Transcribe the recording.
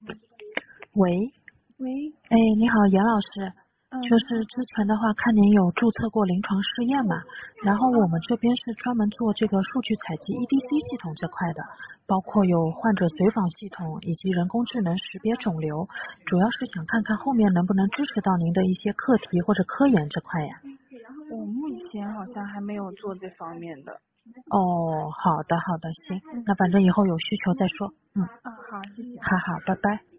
喂， 喂， 哎，你好，严老师。就是你好。 之前的话，看您有注册过临床试验嘛，然后我们这边是专门做这个数据采集 EDC 系统这块的，包括有患者随访系统以及人工智能识别肿瘤，主要是想看看后面能不能支持到您的一些课题或者科研这块呀。 我目前好像还没有做这方面的。 哦，好的好的，行，那反正以后有需求再说。 好，谢谢。 好好，拜拜。